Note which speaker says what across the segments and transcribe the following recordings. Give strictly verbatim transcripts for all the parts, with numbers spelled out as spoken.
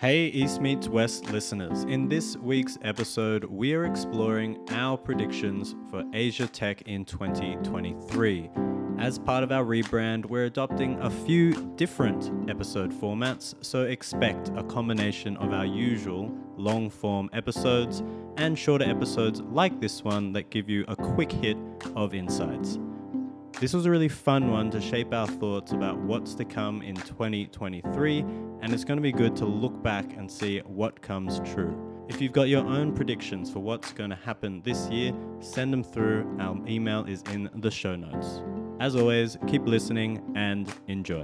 Speaker 1: Hey East Meets West listeners, in this week's episode we are exploring our predictions for Asia Tech in twenty twenty-three. As part of our rebrand, we're adopting a few different episode formats, so expect a combination of our usual long-form episodes and shorter episodes like this one that give you a quick hit of insights. This was a really fun one to shape our thoughts about what's to come in twenty twenty-three, and it's going to be good to look back and see what comes true. If you've got your own predictions for what's going to happen this year, send them through. Our email is in the show notes. As always, keep listening and enjoy.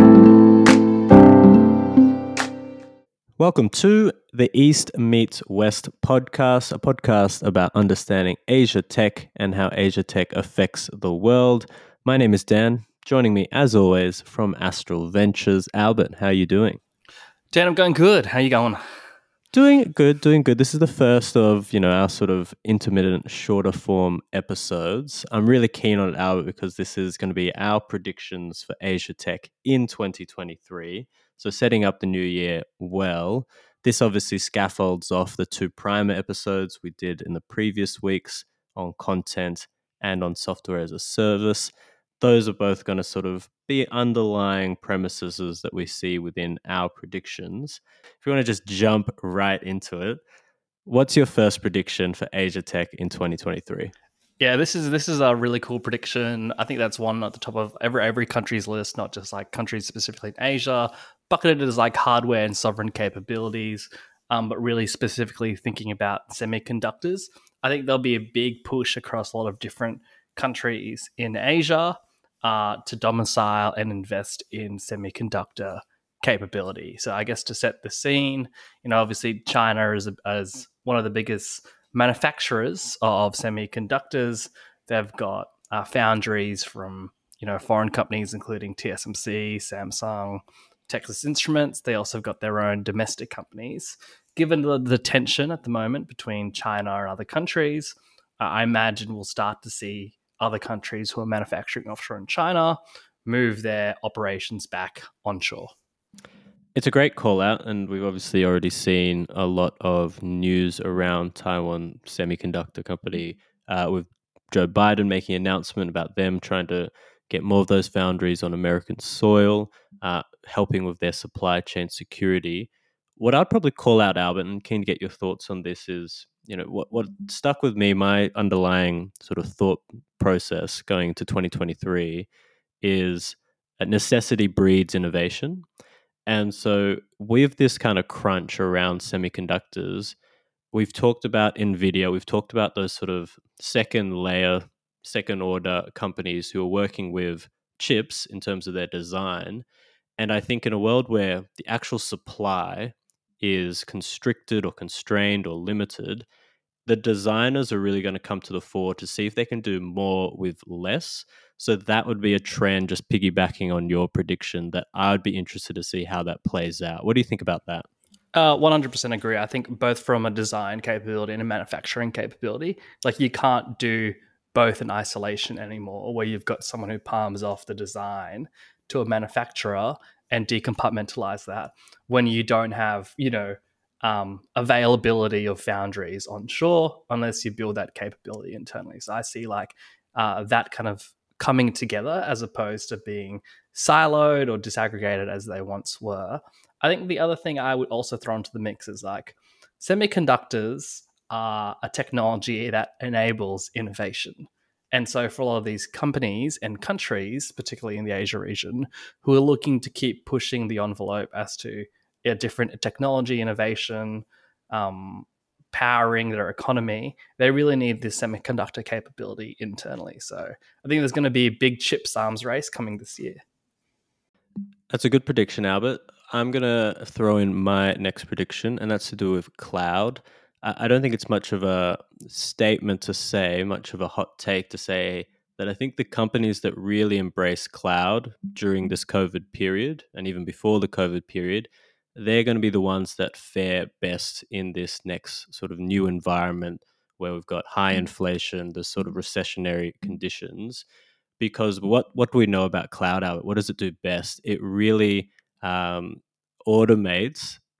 Speaker 1: Welcome to the East Meets West podcast, a podcast about understanding Asia Tech and how Asia Tech affects the world. My name is Dan. Joining me, as always, from Astral Ventures, Albert. How are you doing?
Speaker 2: Dan, I'm going good. How are you going?
Speaker 1: Doing good, doing good. This is the first of, you know, our sort of intermittent, shorter form episodes. I'm really keen on it, Albert, because this is going to be our predictions for Asia Tech in twenty twenty-three. So setting up the new year well. This obviously scaffolds off the two primer episodes we did in the previous weeks on content and on software as a service. Those are both going to sort of be underlying premises that we see within our predictions. If you want to just jump right into it, what's your first prediction for Asia Tech in twenty twenty-three?
Speaker 2: Yeah, this is this is a really cool prediction. I think that's one at the top of every every country's list, not just like countries specifically in Asia, bucketed as like hardware and sovereign capabilities, um, but really specifically thinking about semiconductors. I think there'll be a big push across a lot of different countries in Asia uh, to domicile and invest in semiconductor capability. So I guess to set the scene, you know, obviously China is as one of the biggest manufacturers of semiconductors. They've got uh, foundries from, you know, foreign companies, including T S M C, Samsung, Texas Instruments. They also have got their own domestic companies. Given the, the tension at the moment between China and other countries, uh, I imagine we'll start to see other countries who are manufacturing offshore in China move their operations back onshore.
Speaker 1: It's a great call out, and we've obviously already seen a lot of news around Taiwan Semiconductor Company uh, with Joe Biden making an announcement about them trying to get more of those foundries on American soil, uh, helping with their supply chain security. What I'd probably call out, Albert, and keen to get your thoughts on this is, you know, what, what stuck with me, my underlying sort of thought process going into twenty twenty-three is that necessity breeds innovation. And so, with this kind of crunch around semiconductors, we've talked about NVIDIA, we've talked about those sort of second layer, second order companies who are working with chips in terms of their design. And I think in a world where the actual supply is constricted or constrained or limited, the designers are really going to come to the fore to see if they can do more with less. So that would be a trend, just piggybacking on your prediction, that I would be interested to see how that plays out. What do you think about that?
Speaker 2: Uh, one hundred percent agree. I think both from a design capability and a manufacturing capability, like you can't do both in isolation anymore, where you've got someone who palms off the design to a manufacturer and decompartmentalize that when you don't have, you know, um, availability of foundries onshore unless you build that capability internally. So I see like uh, that kind of coming together as opposed to being siloed or disaggregated as they once were. I think the other thing I would also throw into the mix is like semiconductors are a technology that enables innovation. And so for a lot of these companies and countries, particularly in the Asia region, who are looking to keep pushing the envelope as to a different technology innovation, um, powering their economy, they really need this semiconductor capability internally. So I think there's going to be a big chips arms race coming this year.
Speaker 1: That's a good prediction, Albert. I'm going to throw in my next prediction, and that's to do with cloud. I don't think it's much of a statement to say, much of a hot take to say that I think the companies that really embrace cloud during this COVID period, and even before the COVID period, they're going to be the ones that fare best in this next sort of new environment where we've got high inflation, the sort of recessionary conditions. Because what, what do we know about cloud, Albert? What does it do best? It really um, automates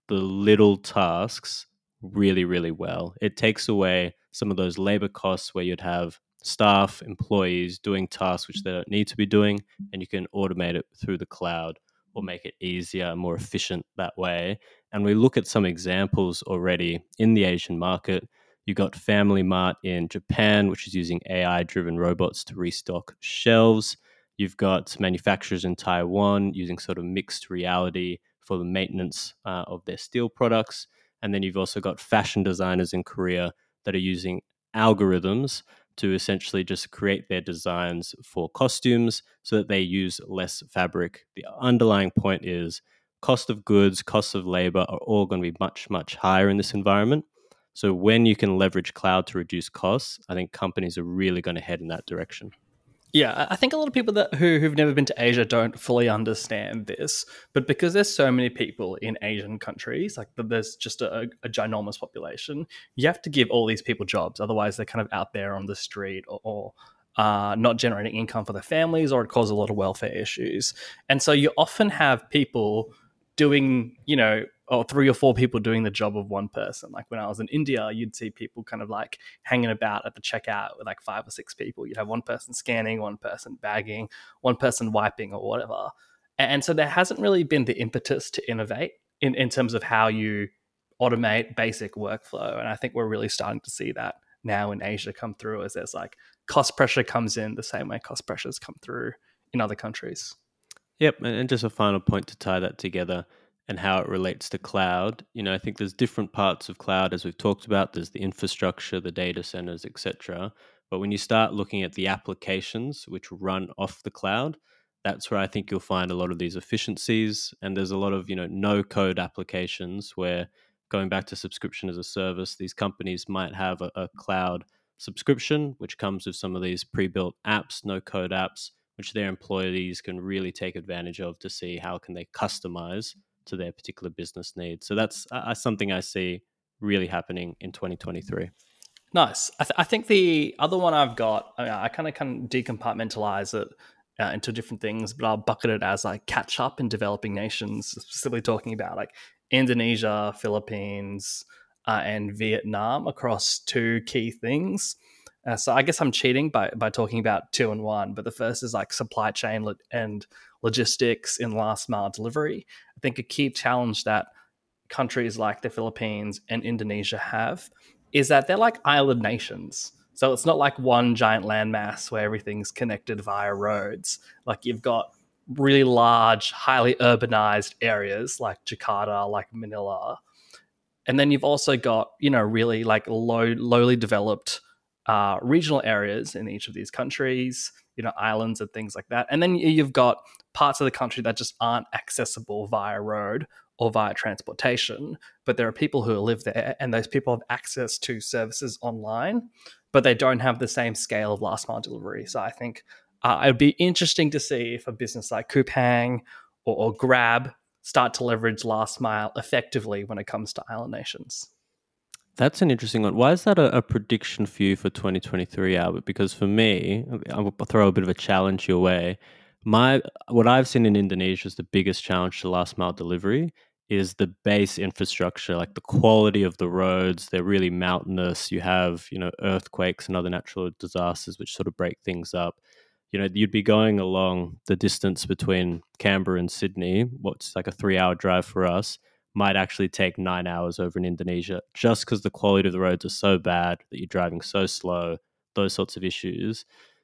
Speaker 1: the little tasks really, really well. It takes away some of those labor costs where you'd have staff, employees doing tasks which they don't need to be doing, and you can automate it through the cloud or make it easier and more efficient that way. And we look at some examples already in the Asian market. You've got Family Mart in Japan, which is using A I driven robots to restock shelves. You've got manufacturers in Taiwan using sort of mixed reality for the maintenance uh, of their steel products. And then you've also got fashion designers in Korea that are using algorithms to essentially just create their designs for costumes so that they use less fabric. The underlying point is cost of goods, cost of labor are all going to be much, much higher in this environment. So when you can leverage cloud to reduce costs, I think companies are really going to head in that direction.
Speaker 2: Yeah, I think a lot of people that who, who've never been to Asia don't fully understand this. But because there's so many people in Asian countries, like there's just a, a ginormous population, you have to give all these people jobs. Otherwise, they're kind of out there on the street or, or uh, not generating income for their families, or it causes a lot of welfare issues. And so you often have people doing, you know, or three or four people doing the job of one person. Like when I was in India, you'd see people kind of like hanging about at the checkout with like five or six people. You'd have one person scanning, one person bagging, one person wiping or whatever. And so there hasn't really been the impetus to innovate in, in terms of how you automate basic workflow. And I think we're really starting to see that now in Asia come through, as there's like cost pressure comes in the same way cost pressures come through in other countries.
Speaker 1: Yep, and just a final point to tie that together and how it relates to cloud. You know, I think there's different parts of cloud as we've talked about. There's the infrastructure, the data centers, et cetera. But when you start looking at the applications which run off the cloud, that's where I think you'll find a lot of these efficiencies. And there's a lot of, you know, no code applications where, going back to subscription as a service, these companies might have a, a cloud subscription, which comes with some of these pre-built apps, no code apps, which their employees can really take advantage of to see how can they customize to their particular business needs. So that's uh, something I see really happening in twenty twenty-three.
Speaker 2: Nice. I, th- I think the other one I've got, I, mean, I kind of can decompartmentalize it uh, into different things, but I'll bucket it as like catch up in developing nations, specifically talking about like Indonesia, Philippines, uh, and Vietnam across two key things. Uh, so I guess I'm cheating by, by talking about two and one, but the first is like supply chain lo- and logistics in last mile delivery. I think a key challenge that countries like the Philippines and Indonesia have is that they're like island nations. So it's not like one giant landmass where everything's connected via roads. Like you've got really large, highly urbanized areas like Jakarta, like Manila. And then you've also got, you know, really like low, lowly developed uh, regional areas in each of these countries, you know, islands and things like that. And then you've got parts of the country that just aren't accessible via road or via transportation, but there are people who live there, and those people have access to services online, but they don't have the same scale of last mile delivery. So I think uh, it'd be interesting to see if a business like Coupang or, or Grab start to leverage last mile effectively when it comes to island nations.
Speaker 1: That's an interesting one. Why is that a, a prediction for you for twenty twenty-three, Albert? Because for me, I'll throw a bit of a challenge your way. My what I've seen in Indonesia is the biggest challenge to last mile delivery is the base infrastructure, like the quality of the roads. They're really mountainous. You have, you know, earthquakes and other natural disasters which sort of break things up. You know, you'd be going along the distance between Canberra and Sydney, what's like a three hour drive for us, might actually take nine hours over in Indonesia just because the quality of the roads are so bad that you're driving so slow, those sorts of issues.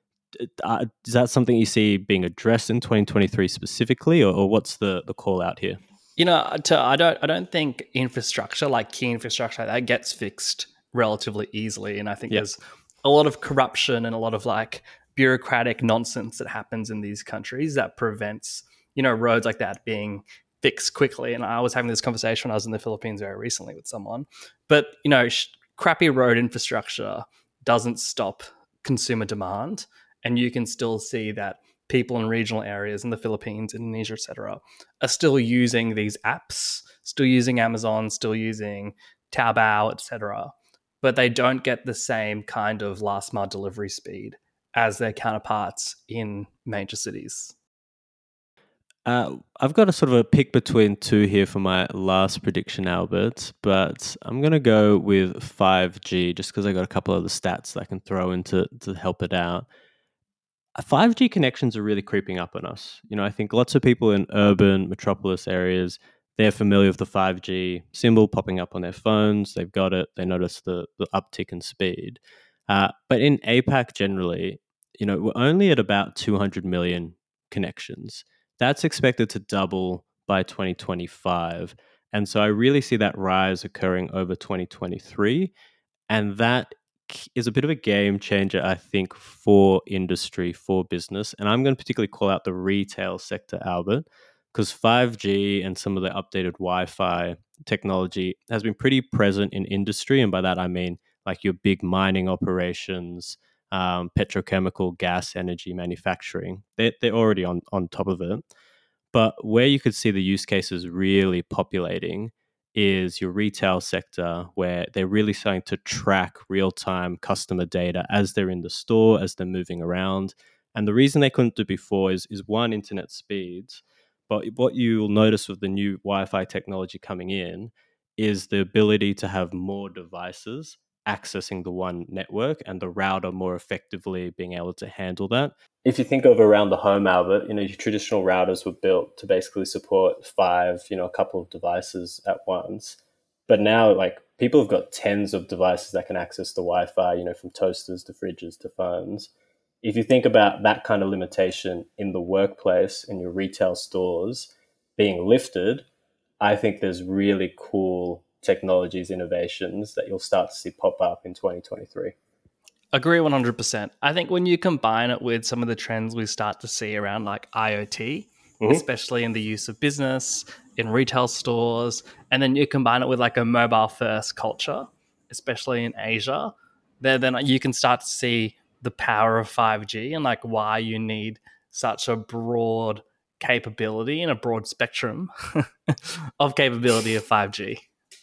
Speaker 1: Uh, is that something you see being addressed in twenty twenty-three specifically, or, or what's the, the call out here?
Speaker 2: You know, to, I don't, I don't think infrastructure, like key infrastructure, that gets fixed relatively easily. And I think yep. there's a lot of corruption and a lot of like bureaucratic nonsense that happens in these countries that prevents, you know, roads like that being fixed quickly. And I was having this conversation when I was in the Philippines very recently with someone. But, you know, sh- crappy road infrastructure doesn't stop consumer demand. And you can still see that people in regional areas in the Philippines, Indonesia, et cetera, are still using these apps, still using Amazon, still using Taobao, et cetera. But they don't get the same kind of last mile delivery speed as their counterparts in major cities.
Speaker 1: Uh, I've got a sort of a pick between two here for my last prediction, Albert, but I'm going to go with five G just because I got a couple of the stats that I can throw in to, to help it out. five G connections are really creeping up on us. You know, I think lots of people in urban metropolis areas, they're familiar with the five G symbol popping up on their phones. They've got it. They notice the, the uptick in speed. Uh, but in APAC generally, you know, we're only at about two hundred million connections. That's expected to double by twenty twenty-five. And so I really see that rise occurring over twenty twenty-three. And that is a bit of a game changer, I think, for industry, for business. And I'm going to particularly call out the retail sector, Albert, because five G and some of the updated Wi Fi technology has been pretty present in industry. And by that, I mean like your big mining operations, um, petrochemical, gas, energy manufacturing. They're, they're already on, on top of it. But where you could see the use cases really populating is your retail sector, where they're really starting to track real time customer data as they're in the store, as they're moving around. And the reason they couldn't do before is, is one, internet speeds. But what you'll notice with the new Wi Fi technology coming in is the ability to have more devices accessing the one network and the router more effectively being able to handle that. If you think of around the home, Albert, you know, your traditional routers were built to basically support five, you know, a couple of devices at once. But now, like, people have got tens of devices that can access the Wi-Fi, you know, from toasters to fridges to phones. If you think about that kind of limitation in the workplace, in your retail stores being lifted, I think there's really cool technologies, innovations that you'll start to see pop up in twenty twenty-three.
Speaker 2: Agree one hundred percent. I think when you combine it with some of the trends we start to see around like IoT, mm-hmm. especially in the use of business, in retail stores, and then you combine it with like a mobile first culture, especially in Asia, there then you can start to see the power of five G and like why you need such a broad capability and a broad spectrum of capability of five G.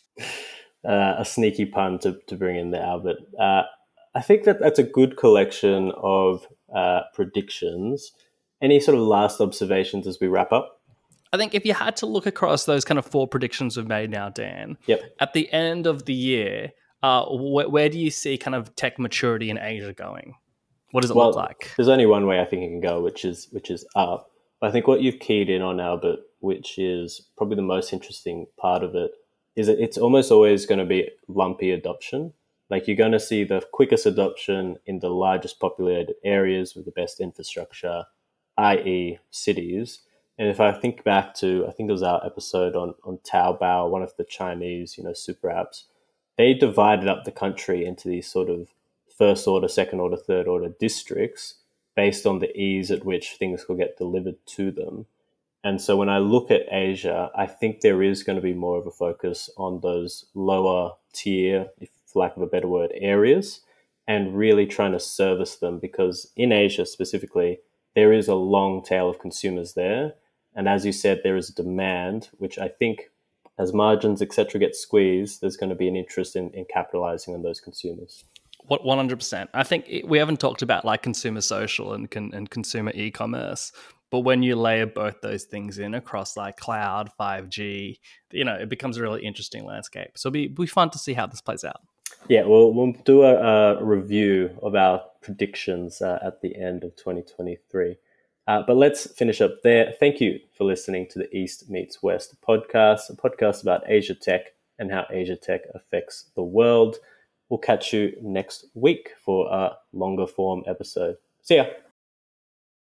Speaker 1: Uh, a sneaky pun to, to bring in there, Albert. Uh, I think that that's a good collection of uh, predictions. Any sort of last observations as we wrap up?
Speaker 2: I think if you had to look across those kind of four predictions we've made now, Dan,
Speaker 1: yep.
Speaker 2: at the end of the year, uh, wh- where do you see kind of tech maturity in Asia going? What does it
Speaker 1: well,
Speaker 2: look like?
Speaker 1: There's only one way I think it can go, which is which is up. But I think what you've keyed in on, Albert, which is probably the most interesting part of it, is that it's almost always going to be lumpy adoption. Like you're going to see the quickest adoption in the largest populated areas with the best infrastructure, that is cities. And if I think back to, I think it was our episode on, on Taobao, one of the Chinese, you know, super apps, they divided up the country into these sort of first order, second order, third order districts based on the ease at which things will get delivered to them. And so when I look at Asia, I think there is going to be more of a focus on those lower tier, if for lack of a better word, areas, and really trying to service them, because in Asia specifically, there is a long tail of consumers there. And as you said, there is a demand, which I think as margins, et cetera, get squeezed, there's going to be an interest in, in capitalizing on those consumers.
Speaker 2: What one hundred percent. I think it, we haven't talked about like consumer social and, con, and consumer e-commerce, but when you layer both those things in across like cloud, five G, you know, it becomes a really interesting landscape. So it'll be, be fun to see how this plays out.
Speaker 1: Yeah, we'll, we'll do a, a review of our predictions uh, at the end of twenty twenty-three. Uh, but let's finish up there. Thank you for listening to the East Meets West podcast, a podcast about Asia Tech and how Asia Tech affects the world. We'll catch you next week for a longer form episode. See ya.